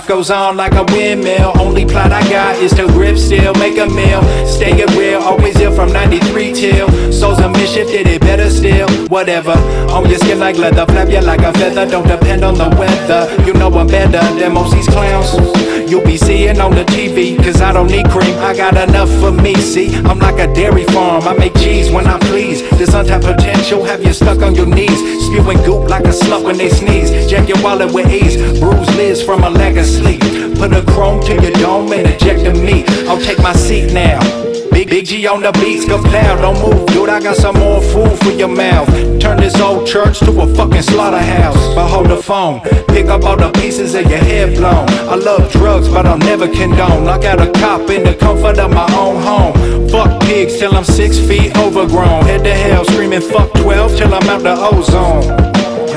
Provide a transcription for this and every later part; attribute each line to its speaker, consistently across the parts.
Speaker 1: Life goes on like a windmill. Only plot I got is to grip still, make a meal, stay it real, always ill from 93 till souls a mischief, did it better still. Whatever, on your skin like leather, flap you like a feather. Don't depend on the weather, you know I'm better than most these clowns you'll be seeing on the TV. Cause I don't need cream, I got enough for me. See, I'm like a dairy farm, I make cheese when I please. This untapped potential have you stuck on your knees, spewing goop like a slut when they sneeze. Jack your wallet with ease, bruise lids from a lack of sleep. Put a chrome to your dome and eject the meat. I'll take my seat now. Big G on the beats, go plow, don't move, dude, I got some more food for your mouth. Turn this old church to a fucking slaughterhouse. But hold the phone, pick up all the pieces of your head blown. I love drugs, but I'll never condone. Knock out a cop in the comfort of my own home. Fuck pigs till I'm 6 feet overgrown. Head to hell screaming fuck 12 till I'm out the ozone.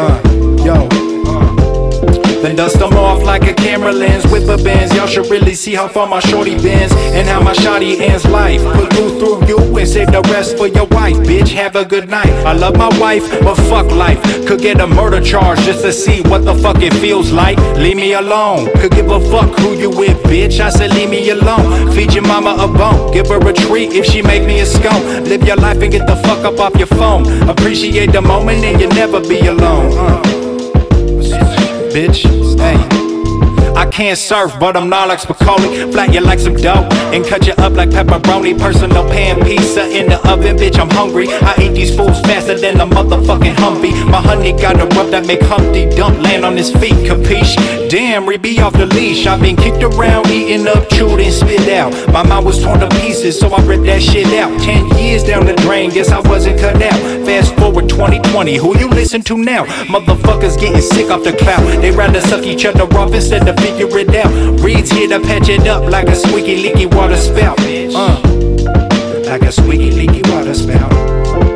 Speaker 1: Then dust them off like a camera lens, whip a Benz. Y'all should really see how far my shorty bends and how my shawty ends life. Put you through you and save the rest for your wife. Bitch, have a good night. I love my wife, but fuck life. Could get a murder charge just to see what the fuck it feels like. Leave me alone. Could give a fuck who you with, bitch. I said leave me alone. Feed your mama a bone. Give her a treat if she make me a scone. Live your life and get the fuck up off your phone. Appreciate the moment and you'll never be alone. Bitch, hey. I can't surf, but I'm not like Spicoli. Flat you like some dope and cut you up like pepperoni. Personal pan pizza in the oven, bitch, I'm hungry. I eat these fools faster than a motherfucking Humvee. My honey got a rub that make Humpty Dump land on his feet, capiche? Damn, be off the leash. I've been kicked around, eating up, chewed and spit out. My mind was torn to pieces, so I ripped that shit out. 10 years down the drain, guess I wasn't cut out. Fast forward 2020, who you listen to now? Motherfuckers getting sick off the clout. They rather suck each other off instead of figure it out. Reeds here to patch it up like a squeaky leaky water spout. Like a squeaky leaky water spout.